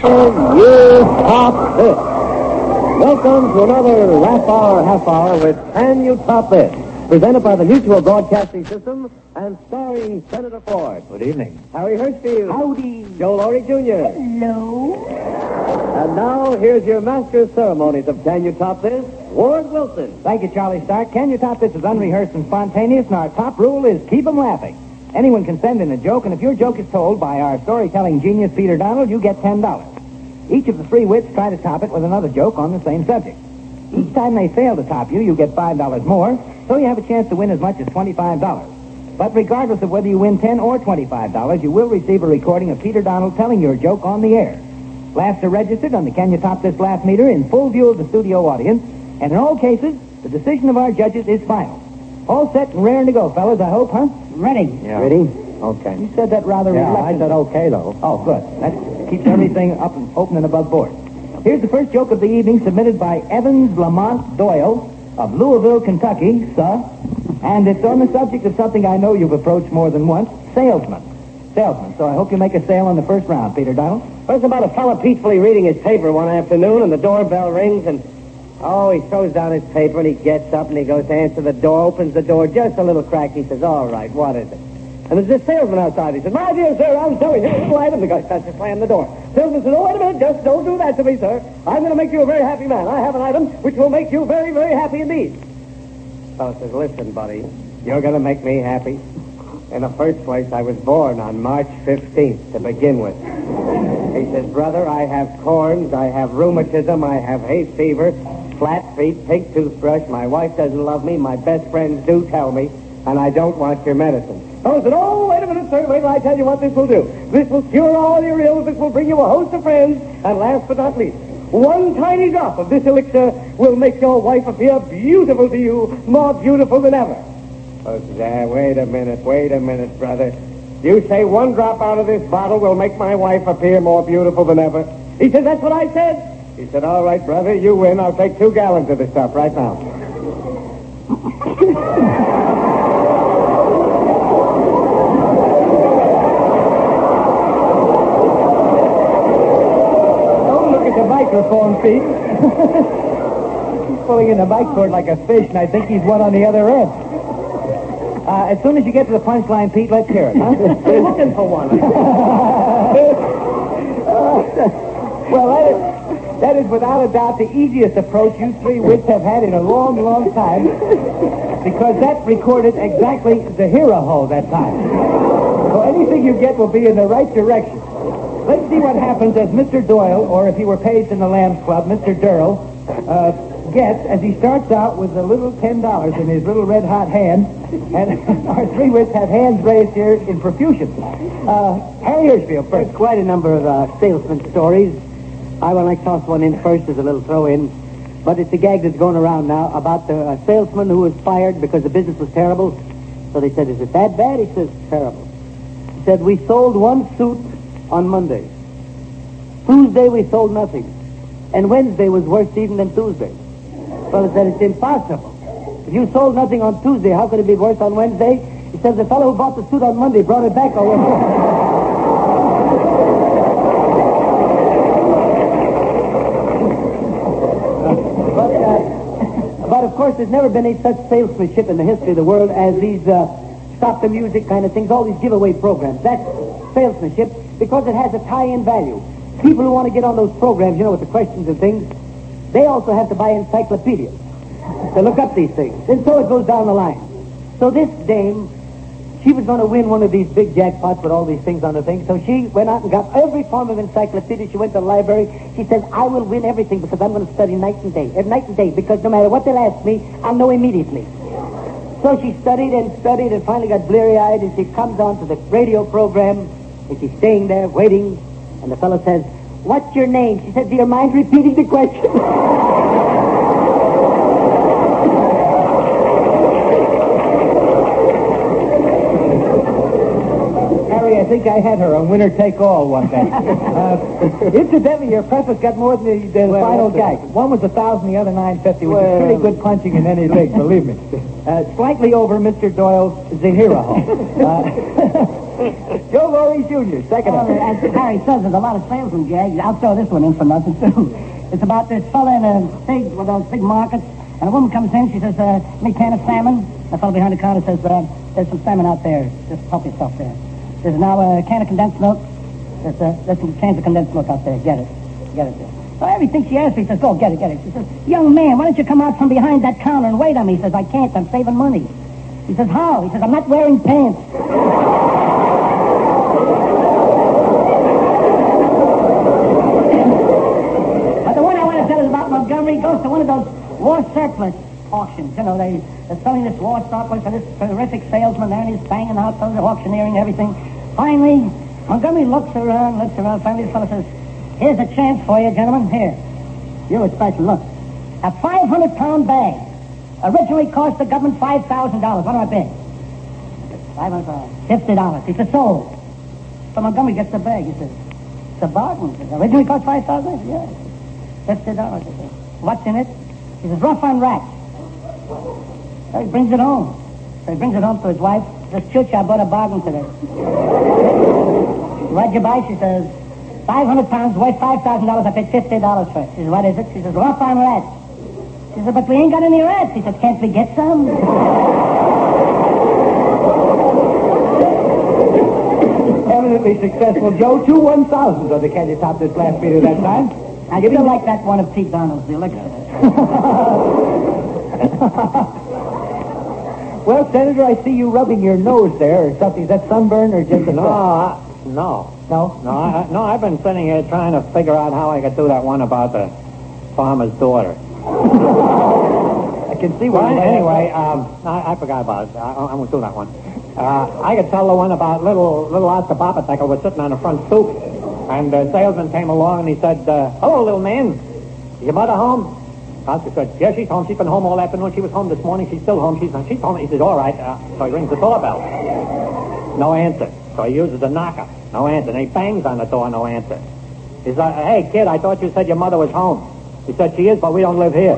Can you top this? Welcome to another half hour with Can You Top This? Presented by the Mutual Broadcasting System and starring Senator Ford. Good evening. Harry Hirschfield. Howdy. Joe Laurie Jr. Hello. And now, here's your master of ceremonies of Can You Top This, Ward Wilson. Thank you, Charlie Stark. Can You Top This is unrehearsed and spontaneous, and our top rule is keep 'em laughing. Anyone can send in a joke, and if your joke is told by our storytelling genius, Peter Donald, you get $10. Each of the three wits try to top it with another joke on the same subject. Each time they fail to top you, you get $5 more, so you have a chance to win as much as $25. But regardless of whether you win $10 or $25, you will receive a recording of Peter Donald telling your joke on the air. Laughs are registered on the Can You Top This laugh meter in full view of the studio audience, and in all cases, the decision of our judges is final. All set and raring to go, fellas, I hope, huh? Ready. Yeah. Ready? Okay. You said that rather Yeah, I reluctantly. said okay, though. Oh, good. That keeps everything up and open and above board. Here's the first joke of the evening, submitted by Evans Lamont Doyle of Louisville, Kentucky, and it's on the subject of something I know you've approached more than once, salesman. So I hope you make a sale on the first round, Peter Donald. Well, it's about a fellow peacefully reading his paper one afternoon, and the doorbell rings, and, he throws down his paper, and he gets up, and he goes to answer the door, opens the door just a little crack. He says, all right, what is it? And there's this salesman outside. He says, my dear sir, I'm selling you a little item. The guy starts to slam the door. Salesman says, oh, wait a minute, just don't do that to me, sir. I'm going to make you a very happy man. I have an item which will make you very, very happy indeed. Fellow says, listen, buddy, you're going to make me happy. In the first place, I was born on March 15th to begin with. He says, brother, I have corns, I have rheumatism, I have hay fever, flat feet, pink toothbrush, my wife doesn't love me, my best friends do tell me, and I don't want your medicine. I said, oh, wait a minute, sir, wait till I tell you what this will do. This will cure all your ills, this will bring you a host of friends, and last but not least, one tiny drop of this elixir will make your wife appear beautiful to you, more beautiful than ever. I said, wait a minute, brother. You say one drop out of this bottle will make my wife appear more beautiful than ever? He said, that's what I said. He said, all right, brother, you win. I'll take 2 gallons of this stuff right now. Don't look at the microphone, Pete. He's pulling in the mic cord like a fish, and I think he's one on the other end. As soon as you get to the punchline, Pete, let's hear it, huh? We're looking for one. Well, that is without a doubt the easiest approach you three wits have had in a long, long time, because that recorded exactly the hero hole that time. So anything you get will be in the right direction. Let's see what happens as Mr. Doyle, or if he were Paged in the Lambs Club, Mr. Durrell, gets as he starts out with a little $10 in his little red-hot hand, and our three wits have hands raised here in profusion. Harry Hirschfield first. There's quite a number of salesman stories. I would like to toss one in first as a little throw-in, but it's a gag that's going around now about the salesman who was fired because the business was terrible. So they said, is it that bad? He says, terrible. He said, we sold one suit on Monday. Tuesday we sold nothing. And Wednesday was worse even than Tuesday. Well, he said, it's impossible. If you sold nothing on Tuesday, how could it be worse on Wednesday? He says, the fellow who bought the suit on Monday brought it back already. But, of course, there's never been any such salesmanship in the history of the world as these stop the music kind of things, all these giveaway programs. That's salesmanship because it has a tie-in value. People who want to get on those programs, with the questions and things, they also have to buy encyclopedias to look up these things. And so it goes down the line. So this dame, she was going to win one of these big jackpots with all these things on the thing. So she went out and got every form of encyclopedia. She went to the library. She says, I will win everything because I'm going to study night and day, because no matter what they'll ask me, I'll know immediately. So she studied and finally got bleary-eyed, and she comes on to the radio program, and she's staying there waiting, and the fellow says, what's your name? She said, do you mind repeating the question? think I had her on winner take all one day. Incidentally, your preface got more than the final gag. One was 1,000, the other 950, which is pretty good punching in any league, believe me. Slightly over Mr. Doyle's Zahira home. Joe Laurie Jr., second. As Harry says, there's a lot of salesman gags. I'll throw this one in for nothing, too. It's about this fella in a pig with those big markets, and a woman comes in, she says, "Give me a can of salmon." The fellow behind the counter says, "There's some salmon out there. Just help yourself there. There's now a can of condensed milk. There's some cans of condensed milk out there. Get it. Get it there." So everything she asks me, he says, "Go, get it, get it." She says, "Young man, why don't you come out from behind that counter and wait on me?" He says, "I can't. I'm saving money." He says, "How?" He says, "I'm not wearing pants." But the one I want to tell is about Montgomery. He goes to one of those war surplus auctions. You know, they're selling this war surplus and this terrific salesman there, and he's banging out those auctioneering and everything. Finally, Montgomery looks around. Finally, this fellow says, "Here's a chance for you, gentlemen. Here. You're a special. Look. A 500-pound bag. Originally cost the government $5,000. What do I bid? $50. He says, sold. So Montgomery gets the bag. He says, "It's a bargain." He says, "Originally cost $5,000? Yeah. $50. He says, "What's in it?" He says, "Rough on Rats." So he brings it home. So he brings it home to his wife. He says, "Chooch, I bought a bargain today." "What'd you buy?" She says, 500 pounds worth $5,000. I paid $50 for it. She says, "What is it?" She says, "Rough on Rats." She says, "But we ain't got any rats." He says, "Can't we get some?" Eminently successful, Joe. 2 1,000s on the Can You Top This last meter that time. I still like that one of Pete Donald's, the elixir. Well, Senator, I see you rubbing your nose there or something. Is that sunburn or just a No. No? I've been sitting here trying to figure out how I could do that one about the farmer's daughter. I can see why. Anyway, I forgot about it. I won't do that one. I could tell the one about little Oscar Papatekel was sitting on the front stoop, and the salesman came along and he said, "Hello, little man. Is your mother home?" Oscar said, "Yeah, she's home. She's been home all afternoon. She was home this morning. She's still home. She's home." He says, "All right." So he rings the doorbell. No answer. So he uses a knocker. No answer. And he bangs on the door. No answer. He says, "Hey, kid, I thought you said your mother was home." He said, "She is, but we don't live here."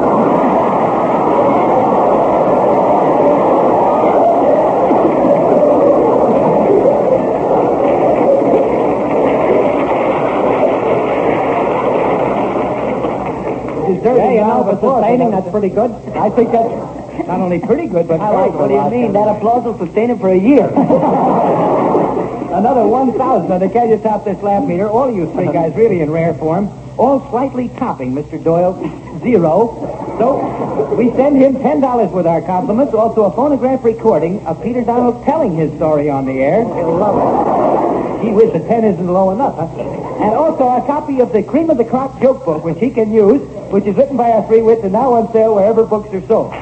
For sustaining, that's pretty good. I think that's not only pretty good, but What do you mean? That applause will sustain him for a year. Another 1,000 on the Can You Top This laugh meter. All of you three guys really in rare form. All slightly topping Mr. Doyle's 0. So we send him $10 with our compliments. Also a phonograph recording of Peter Donald telling his story on the air. He'll love it. Gee whiz, the 10 isn't low enough, huh? And also a copy of the Cream of the Crop joke book, which he can use, which is written by our three wits and now on sale wherever books are sold.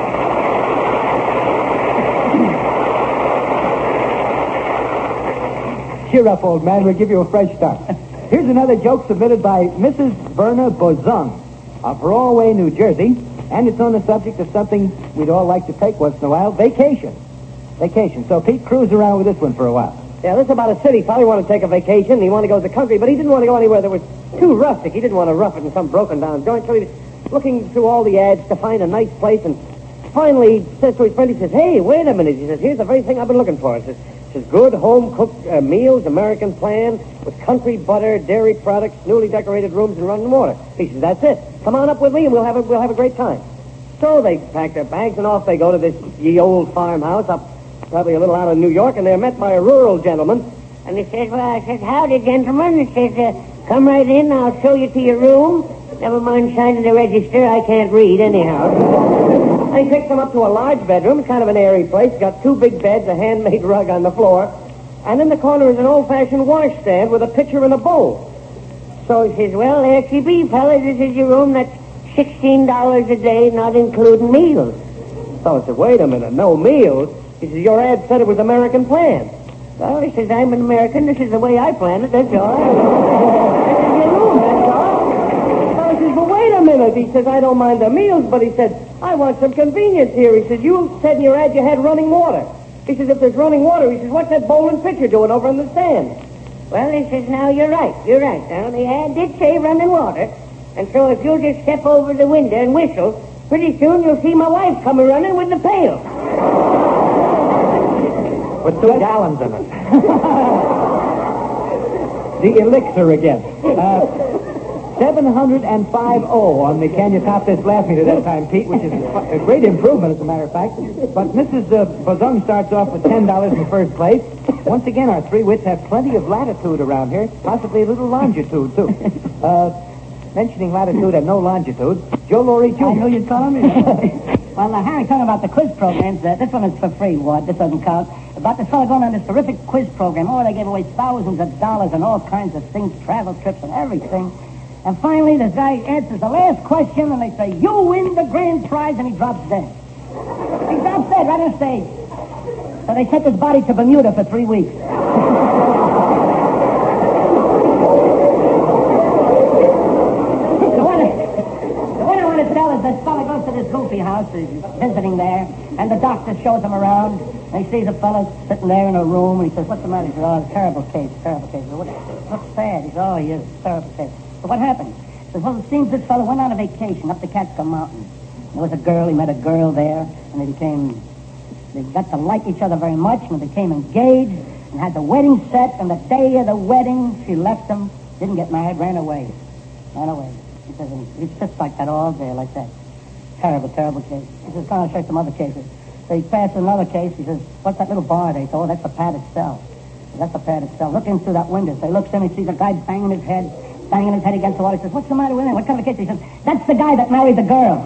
Cheer up, old man. We'll give you a fresh start. Here's another joke submitted by Mrs. Verna Bozung of Broadway, New Jersey, and it's on the subject of something we'd all like to take once in a while, vacation. Vacation. So Pete, cruise around with this one for a while. Yeah, this is about a city. Probably want to take a vacation. He wanted to go to the country, but he didn't want to go anywhere that was too rustic. He didn't want to rough it in some broken-down joint. So he was looking through all the ads to find a nice place, and finally he says to his friend, he says, "Hey, wait a minute." He says, "Here's the very thing I've been looking for." It says good home-cooked meals, American plan, with country butter, dairy products, newly decorated rooms, and running water. He says, "That's it. Come on up with me, and we'll have a great time." So they pack their bags, and off they go to this ye old farmhouse up probably a little out of New York, and they're met by a rural gentleman. And he says, "Well," I says, "howdy, gentlemen." He says, "Come right in. I'll show you to your room. Never mind signing the register. I can't read anyhow." And he takes them up to a large bedroom. It's kind of an airy place. It's got 2 big beds, a handmade rug on the floor. And in the corner is an old-fashioned washstand with a pitcher and a bowl. So he says, "Well, there she be, fellas. This is your room. That's $16 a day, not including meals." So I said, "Wait a minute. No meals?" He says, "Your ad said it was American plan." Well, he says, "I'm an American. This is the way I plan it. That's all. This is your room. That's all." So he says, "Well, wait a minute." He says, "I don't mind the meals, but," he said, "I want some convenience here." He says, "You said in your ad you had running water." He says, if there's running water, he says, what's that bowling pitcher doing over in the stand? Well, he says, now you're right. Now, the ad did say running water. And so if you'll just step over the window and whistle, pretty soon you'll see my wife come running with the pail. With 2 gallons in it. The elixir again. 705 on the Can You Top This Laugh Meter that time, Pete, which is a great improvement, as a matter of fact. But Mrs. Bazung starts off with $10 in first place. Once again, our 3 wits have plenty of latitude around here, possibly a little longitude, too. Mentioning latitude and no longitude, Joe Laurie Jr. I knew you'd call me. Well, Harry, talking about the quiz programs, this one is for free, Ward. This doesn't count. About this fellow going on this terrific quiz program. Oh, they gave away thousands of dollars and all kinds of things, travel trips and everything. And finally, this guy answers the last question, and they say, you win the grand prize, and he drops dead. He drops dead right on stage. So they sent his body to Bermuda for 3 weeks. This fellow goes to this goofy house, he's visiting there, and the doctor shows him around, and he sees a fellow sitting there in a room, and he says, what's the matter? He says, oh, terrible case. Looks sad. He says, oh, he is, terrible case. So what happened? He says, well, it seems this fellow went on a vacation up the Catskill Mountains. There was a girl, he met a girl there, and they got to like each other very much, and they became engaged, and had the wedding set, and the day of the wedding, she left him, didn't get married, ran away. He says, it's just like that all day, like that. Terrible, terrible case. He says, I'll show you some other cases. So he passes another case. He says, what's that little bar there? He says, oh, that's a padded cell. That's a padded cell. Look in through that window. So he looks in and sees a guy banging his head against the wall. He says, what's the matter with him? What kind of case? He says, that's the guy that married the girl.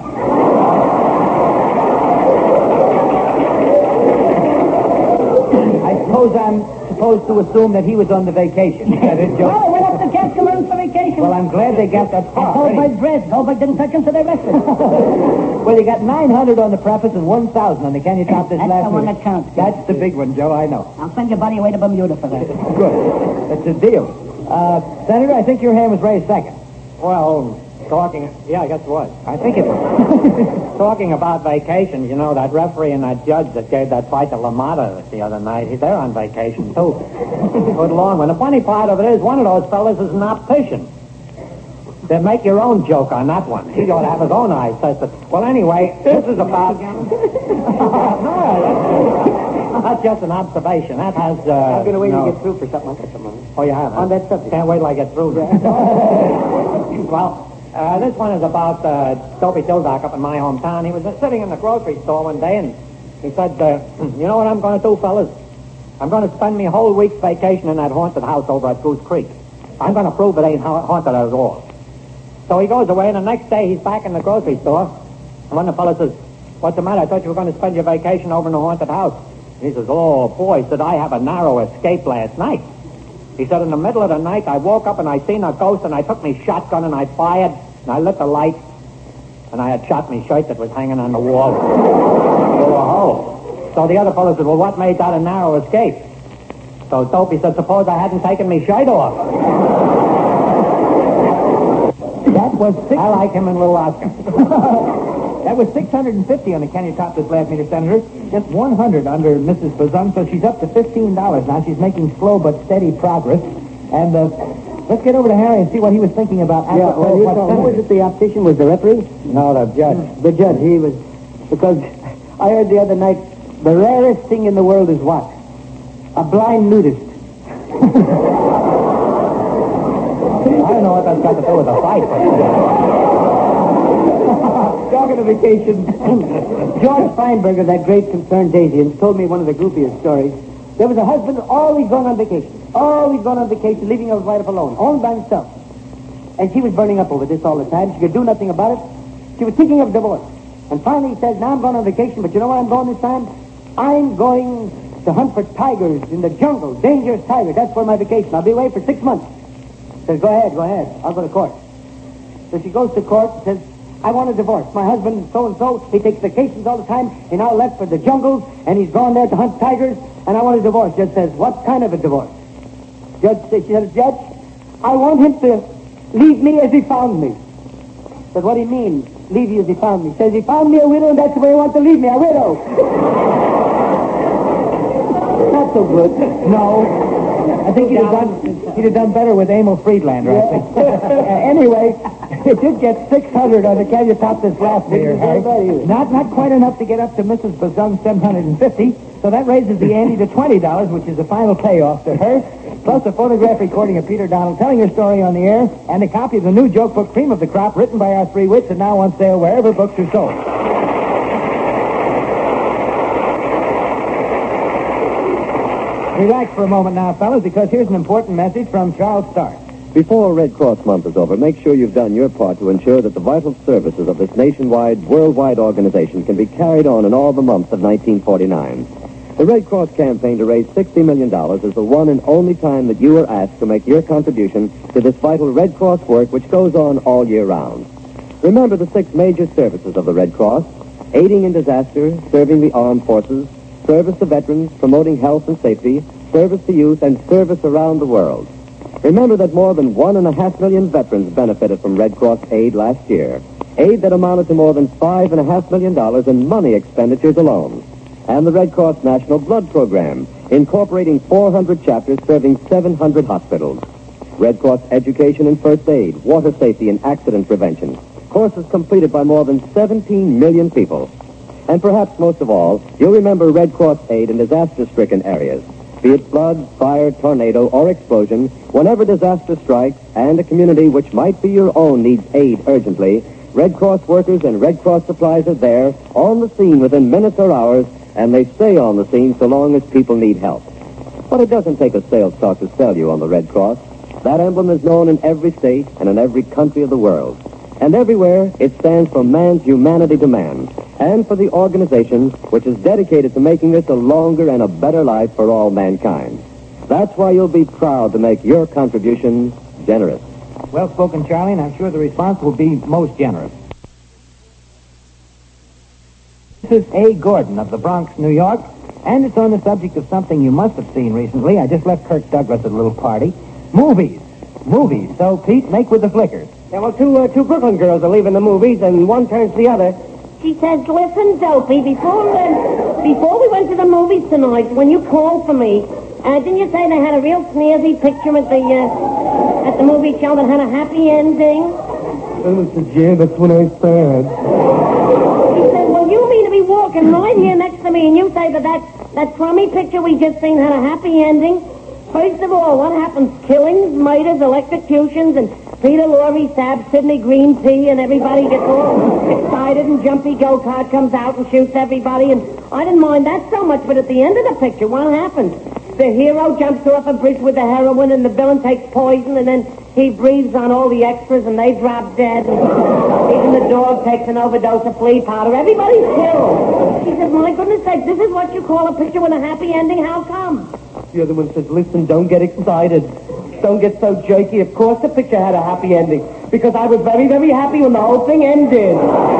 I suppose I'm supposed to assume that he was on the vacation. Is that it, Joe? Oh, went up to Catskill Mountains for vacation. Well, I'm glad they got that far. Goldberg's dress. Goldberg didn't touch him, so they arrested him. Well, you got 900 on the preface and 1,000 on the Can You Top This That's Last the one Meter. that counts. That's the big one, Joe, I know. I'll send your buddy away to Bermuda for that. Good. That's a deal. Senator, I think your hand was raised second. Well, yeah, I guess it was. I think it was. Talking about vacations, you know, that referee and that judge that gave that fight to LaMotta the other night, they're on vacation, too. Good long one. The funny part of it is one of those fellas is an optician. Then make your own joke on that one. He ought to have his own eyes tested. Well, anyway, this is about... No, that's just an observation. That has... I'm going to wait till you get through for something like that tomorrow. Oh, you have? On that subject. Can't wait till I get through. Well... this one is about Dopey Dildock up in my hometown. He was sitting in the grocery store one day, and he said, you know what I'm going to do, fellas? I'm going to spend me a whole week's vacation in that haunted house over at Goose Creek. I'm going to prove it ain't haunted at all. So he goes away, and the next day he's back in the grocery store, and one of the fellas says, what's the matter? I thought you were going to spend your vacation over in the haunted house. And he says, oh, boy, said, I have a narrow escape last night. He said, in the middle of the night, I woke up and I seen a ghost, and I took me shotgun and I fired, and I lit the light, and I had shot me shirt that was hanging on the wall through a hole. So the other fellow said, well, what made that a narrow escape? So Dopey said, suppose I hadn't taken me shirt off. That was I like him and Little Oscar. That was 650 on the Can You Top This Last Meter, Senator. Just 100 under Mrs. Bazung, so she's up to $15 now. She's making slow but steady progress. And let's get over to Harry and see what he was thinking about. Yeah, well, who was it the optician? Was the referee? No, the judge. The judge, he was... Because I heard the other night, the rarest thing in the world is what? A blind nudist. I don't know what that's got to do with the fight, but... Talking of vacation, George Feinberger, that great concerned Daisian, told me one of the goofiest stories. There was a husband always going on vacation. Always going on vacation, leaving his wife alone, all by himself. And she was burning up over this all the time. She could do nothing about it. She was thinking of divorce. And finally he says, now I'm going on vacation, but you know where I'm going this time? I'm going to hunt for tigers in the jungle, dangerous tigers. That's for my vacation. I'll be away for 6 months. Says, go ahead. I'll go to court. So she goes to court and says, I want a divorce. My husband, so-and-so, he takes vacations all the time. He now left for the jungles, and he's gone there to hunt tigers, and I want a divorce. Judge says, what kind of a divorce? She says, Judge, I want him to leave me as he found me. Said, what do you mean, leave you as he found me? Says, he found me a widow, and that's where he wants to leave me, a widow. so good. No. I think he'd have done better with Emil Friedlander, I think. Anyway, it did get 600 on the Can You Top This last year, Harry. Not quite enough to get up to Mrs. Bazung's 750, so that raises the ante to $20, which is the final payoff to her, plus a photograph recording of Peter Donald telling her story on the air, and a copy of the new joke book, Cream of the Crop, written by our three wits and now on sale wherever books are sold. Relax for a moment now, fellas, because here's an important message from Charles Stark. Before Red Cross Month is over, make sure you've done your part to ensure that the vital services of this nationwide, worldwide organization can be carried on in all the months of 1949. The Red Cross campaign to raise $60 million is the one and only time that you are asked to make your contribution to this vital Red Cross work which goes on all year round. Remember the 6 major services of the Red Cross: aiding in disaster, serving the armed forces, service to veterans, promoting health and safety, service to youth, and service around the world. Remember that more than 1.5 million veterans benefited from Red Cross aid last year, aid that amounted to more than $5.5 million in money expenditures alone. And the Red Cross National Blood Program, incorporating 400 chapters serving 700 hospitals. Red Cross education in first aid, water safety, and accident prevention. Courses completed by more than 17 million people. And perhaps most of all, you'll remember Red Cross aid in disaster-stricken areas. Be it flood, fire, tornado, or explosion, whenever disaster strikes and a community which might be your own needs aid urgently, Red Cross workers and Red Cross supplies are there, on the scene within minutes or hours, and they stay on the scene so long as people need help. But it doesn't take a sales talk to sell you on the Red Cross. That emblem is known in every state and in every country of the world. And everywhere, it stands for man's humanity to man, and for the organization which is dedicated to making this a longer and a better life for all mankind. That's why you'll be proud to make your contribution generous. Well spoken, Charlie, and I'm sure the response will be most generous. This is A. Gordon of the Bronx, New York, and it's on the subject of something you must have seen recently. I just left Kirk Douglas at a little party. Movies. So, Pete, make with the flickers. Yeah, well, two Brooklyn girls are leaving the movies, and one turns to the other. She says, listen, Dopey, before we went to the movies tonight, when you called for me, didn't you say they had a real snazzy picture at the movie show that had a happy ending? Mr. Jim, that's what I said. She said, well, you mean to be walking right here next to me, and you say that crummy picture we just seen had a happy ending? First of all, what happens? Killings, murders, electrocutions, and Peter Lorre stabs Sidney Green Tea, and everybody gets all excited, and Jumpy Go-Kart comes out and shoots everybody, and I didn't mind that so much, but at the end of the picture, what happens? The hero jumps off a bridge with the heroine, and the villain takes poison, and then he breathes on all the extras, and they drop dead, and even the dog takes an overdose of flea powder. Everybody's killed. She says, my goodness sake, this is what you call a picture with a happy ending? How come? The other one says, listen, don't get excited. Don't get so jerky. Of course the picture had a happy ending, because I was very, very happy when the whole thing ended.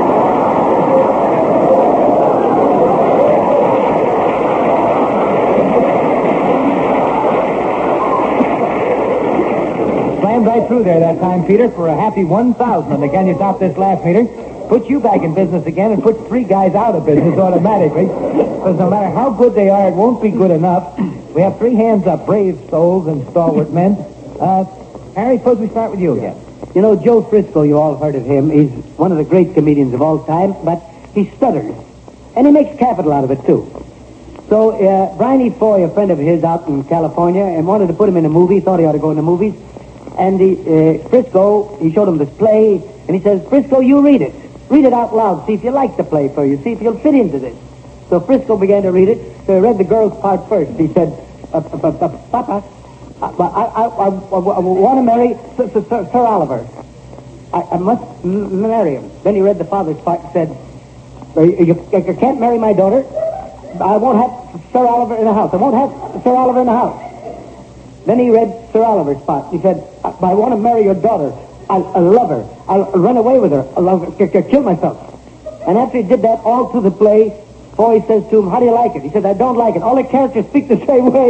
Slammed right through there that time, Peter, for a happy 1,000 on the Can You Top This last meter. Put you back in business again and put 3 guys out of business automatically. Because no matter how good they are, it won't be good enough. We have 3 hands up, brave souls and stalwart men. Harry, suppose we start with you again. You know, Joe Frisco, you all heard of him. He's one of the great comedians of all time, but he stutters. And he makes capital out of it, too. So, Bryony Foy, a friend of his out in California, and wanted to put him in a movie, thought he ought to go in the movies. And Frisco, he showed him this play, and he says, Frisco, you read it. Read it out loud. See if you like the play for you. See if you'll fit into this. So Frisco began to read it. So he read the girl's part first. He said, Papa, I want to marry Sir Oliver. I must marry him. Then he read the father's part and said, you can't marry my daughter. I won't have Sir Oliver in the house. I won't have Sir Oliver in the house. Then he read Sir Oliver's part. He said, I want to marry your daughter. I love her. I'll run away with her. I'll kill myself. And after he did that all through the play, Foy says to him, how do you like it? He said, I don't like it. All the characters speak the same way.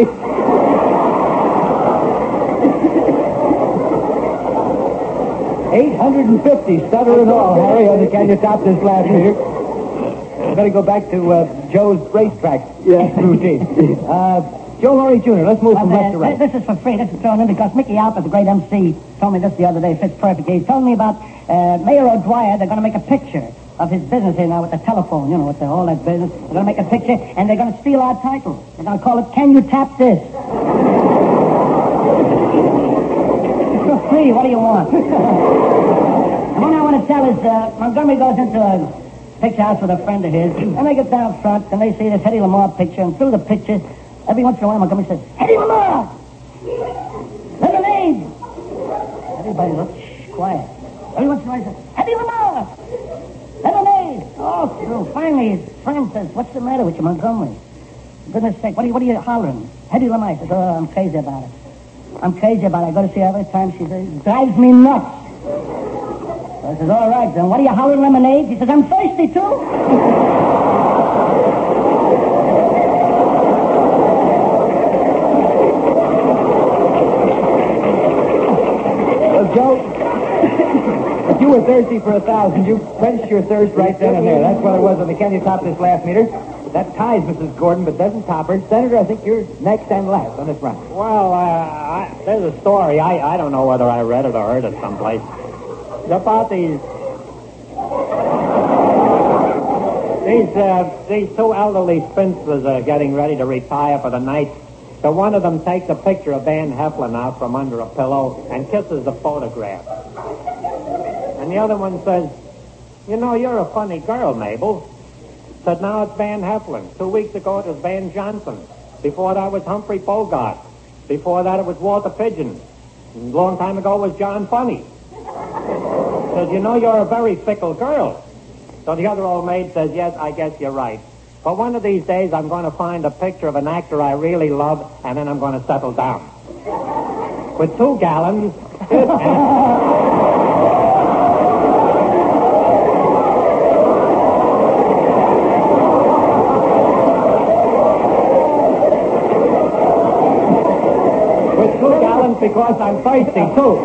850 stutter and all, Harry, on the Can You Top This last meter. We're going to go back to Joe's racetrack routine. Joe Laurie Jr., let's move from left to right. This is for free. This is thrown in because Mickey Alpert, the great MC, told me this the other day. Fits perfectly. He told me about Mayor O'Dwyer. They're going to make a picture of his business here now with the telephone, you know, with all that business. They're going to make a picture, and they're going to steal our title. They're going to call it, Can You Tap This? It's for free. What do you want? The one I want to tell is Montgomery goes into a picture house with a friend of his, and they get down front, and they see this Hedy Lamarr picture, and through the picture, every once in a while, Montgomery says, Hedy Lamarr! Lemonade! Everybody looks quiet. Every once in a while, he says, Hedy Lamarr! Lemonade! Oh, through. Finally, his friend says, what's the matter with you, Montgomery? For goodness sake, what are you hollering? Hedy Lamarr. He says, oh, I'm crazy about it. I'm crazy about it. I go to see her every time she says, it drives me nuts. So I says, all right, then what are you hollering, lemonade? He says, I'm thirsty, too. Joe, if you were thirsty for 1,000, you quenched your thirst right then and there. That's what it was on the Can You Top This last meter. That ties Mrs. Gordon, but doesn't top her. Senator, I think you're next and last on this round. Well, there's a story. I don't know whether I read it or heard it someplace. It's about these two elderly spinsters are getting ready to retire for the night. So one of them takes a picture of Van Heflin out from under a pillow and kisses the photograph. And the other one says, you know, you're a funny girl, Mabel. Said, now it's Van Heflin. 2 weeks ago it was Van Johnson. Before that was Humphrey Bogart. Before that it was Walter Pigeon. And a long time ago it was John Funny. Says, you know, you're a very fickle girl. So the other old maid says, yes, I guess you're right. But one of these days, I'm going to find a picture of an actor I really love, and then I'm going to settle down. With 2 gallons. With 2 gallons because I'm thirsty, too.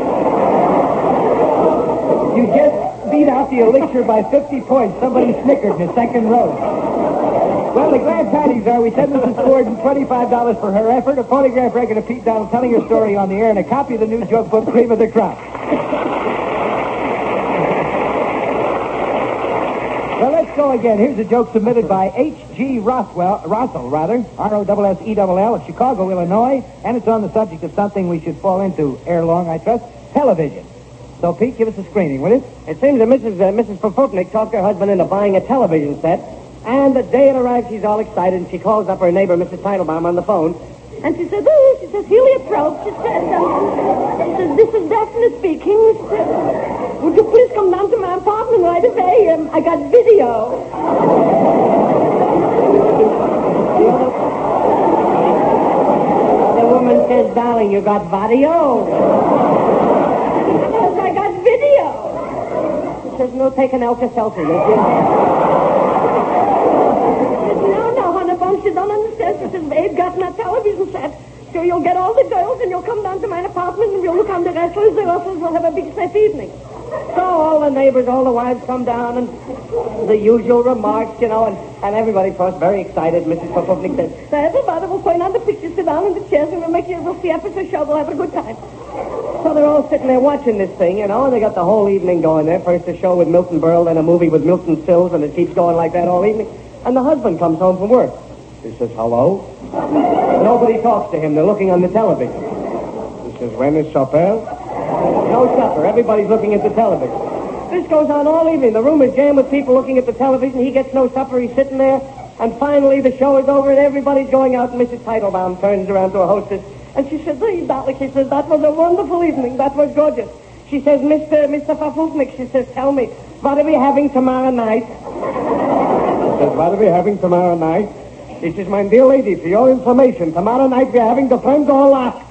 You just beat out the elixir by 50 points. Somebody snickered in the second row. Well, the glad tidings are we send Mrs. Gordon $25 for her effort, a photograph record of Pete Donald telling her story on the air, and a copy of the new joke book, Cream of the Crop. Well, let's go again. Here's a joke submitted by H.G. Rossell, R-O-S-S-E-L-L of Chicago, Illinois, and it's on the subject of something we should fall into ere long, I trust, television. So, Pete, give us a screening, will you? It seems that Mrs. Popotnik talked her husband into buying a television set, and the day it arrived, she's all excited, and she calls up her neighbor, Mrs. Teitelbaum, on the phone. And she says, heliotrope. She says, this is Daphne speaking. She says, would you please come down to my apartment right away? I got video. The woman says, darling, you got video. Yes, I got video. She says, no, take an Alka-Seltzer. No, Honeybone, she don't understand. She says, babe, got my television set. So you'll get all the girls and you'll come down to my apartment and we'll look on the wrestlers. The wrestlers will have a big set evening. So all the neighbors, all the wives come down and the usual remarks, you know, and everybody, of course, very excited. Mrs. Popotnik says, So everybody will point on the pictures, sit down in the chairs, and we'll see after the show. We'll have a good time. so they're all sitting there watching this thing, you know, and they got the whole evening going there. First a show with Milton Berle, then a movie with Milton Sills, and it keeps going like that all evening. And the husband comes home from work. He says, hello? Nobody talks to him. They're looking on the television. He says, when is supper? No supper. Everybody's looking at the television. This goes on all evening. The room is jammed with people looking at the television. He gets no supper. He's sitting there. And finally, the show is over, and everybody's going out, and Mrs. Teitelbaum turns around to her hostess, and she says, hey, darling, she says, that was a wonderful evening. That was gorgeous. She says, Mr. Fafutnik, she says, tell me, what are we having tomorrow night? He says, what are we having tomorrow night? He says, my dear lady, for your information, tomorrow night we're having the friends all laugh.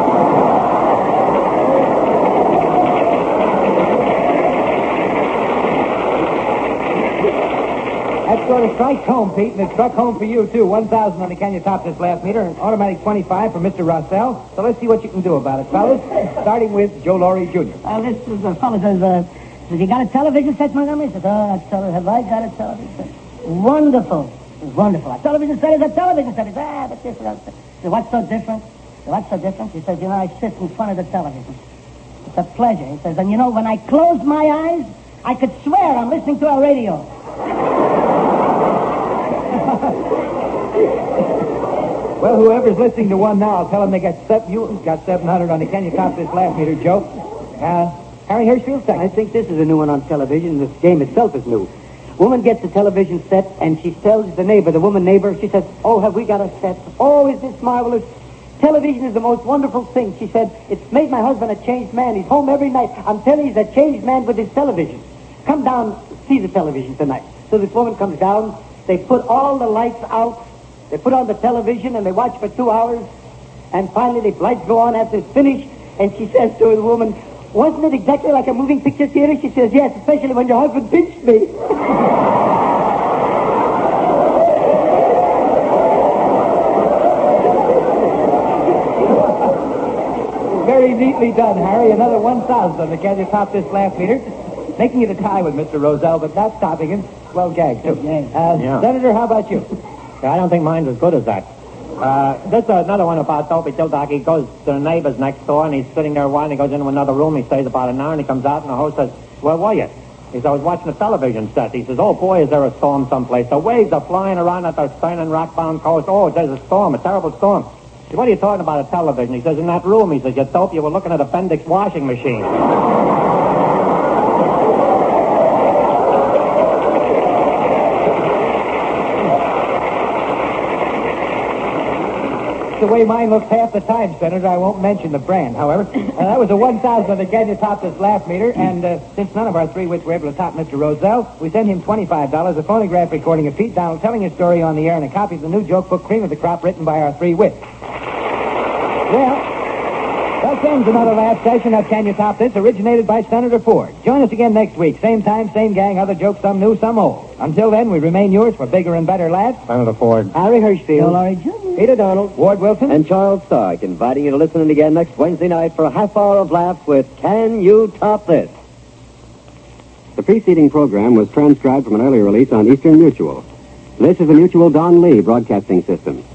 That sort of strikes home, Pete, and it struck home for you, too. 1,000 on the Can You Top This last meter, and automatic 25 for Mr. Rossell. So let's see what you can do about it, fellas. Starting with Joe Laurie Jr. This is the fellow says, you got a television set, Montgomery? He says, oh, have I got a television set? Wonderful. It was wonderful. A television set is a television set. He said, but this, that. He said, what's so different? I said, what's so different? He says, I sit in front of the television. It's a pleasure. He says, and when I close my eyes, I could swear I'm listening to a radio. Well, whoever's listening to one now, tell them they got 700 on the Can You Top This Laugh Meter joke. Harry Hirschfield, second. I think this is a new one on television. This game itself is new. Woman gets a television set, and she tells the woman neighbor, she says, oh, have we got a set? Oh, is this marvelous? Television is the most wonderful thing. She said, it's made my husband a changed man. He's home every night. I'm telling you, he's a changed man with his television. Come down, see the television tonight. So this woman comes down. They put all the lights out. They put on the television, and they watch for 2 hours. And finally, the lights go on after it's finished. And she says to the woman, wasn't it exactly like a moving picture theater? She says, yes, especially when your husband pinched me. Very neatly done, Harry. Another 1,000 on the Can You Top This Laugh Meter. Making it a tie with Mr. Roselle, but not stopping him. Well gagged, too. Yeah. Senator, how about you? I don't think mine's as good as that. This is another one about Dopey Tildock. He goes to the neighbor's next door, and he's sitting there while he goes into another room. He stays about an hour, and he comes out, and the host says, where were you? He says, I was watching a television set. He says, oh, boy, is there a storm someplace. The waves are flying around at the stern and rock-bound coast. Oh, there's a storm, a terrible storm. He says, what are you talking about, a television? He says, in that room. He says, you dope, you were looking at a Bendix washing machine. The way mine looks half the time, Senator. I won't mention the brand, however. That was a 1,000 on the Can You Top This Laugh Meter, and since none of our three wits were able to top Mr. Roselle, we sent him $25, a phonograph recording of Pete Donald telling his story on the air, and a copy of the new joke book, Cream of the Crop, written by our three wits. Well, that ends another laugh session of Can You Top This, originated by Senator Ford. Join us again next week. Same time, same gang, other jokes, some new, some old. Until then, we remain yours for bigger and better laughs. Senator Ford. Harry Hirschfield. Bill Laurie Jr. Peter Donald. Ward Wilson. And Charles Stark, inviting you to listen in again next Wednesday night for a half hour of laughs with Can You Top This? The preceding program was transcribed from an earlier release on Eastern Mutual. This is the Mutual Don Lee Broadcasting System.